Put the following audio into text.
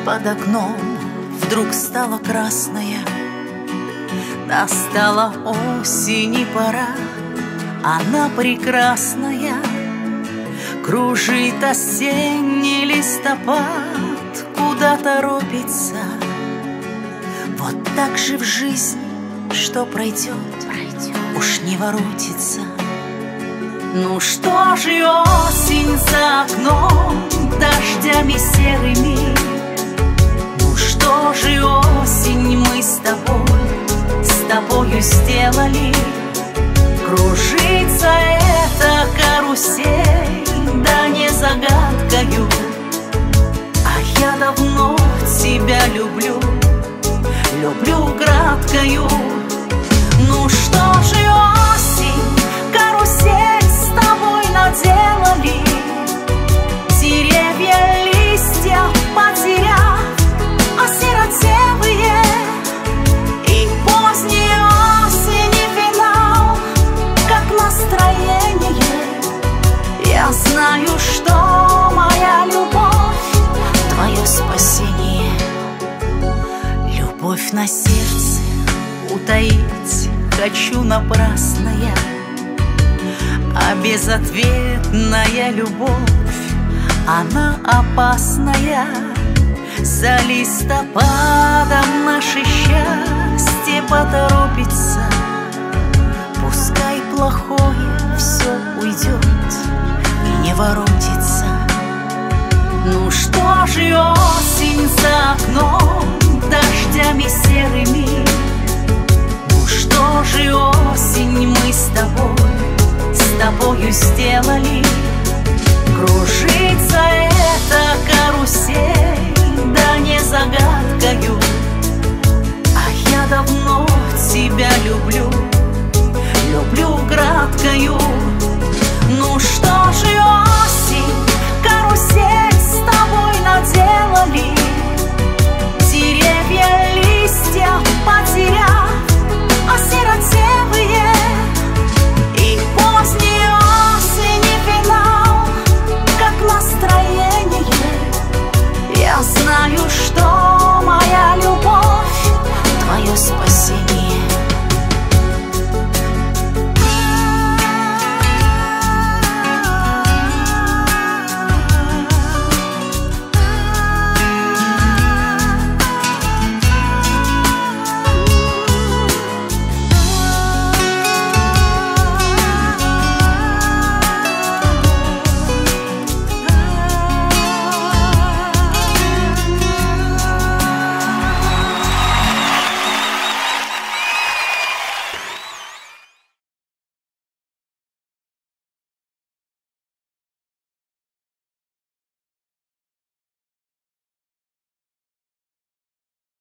Под окном вдруг стала красная, настала осень и пора. Она прекрасная, кружит осенний листопад, куда торопится. Вот так же в жизни, что пройдет, уж не воротится. Ну что же осень за окном, дождями серыми? Ну что же осень мы с тобою сделали? Кружится эта карусель, да не загадкою. А я давно тебя люблю, люблю краткою. Ну что же осень, карусель с тобой наделали? Деревья, листья потеряв, осиротелые, и поздней осени финал, как настроение. Я знаю, что моя любовь — твое спасение. Любовь на сердце утаить хочу напрасно я, а безответная любовь, она опасная. За листопадом наше счастье поторопится. Пускай плохое все уйдет и не воротится. Ну что же осень за окном, дождями серыми? Ну что же осень мы с тобою сделали? Кружится эта карусель, да не загадкою. А я давно тебя люблю, люблю краткою. Ну что же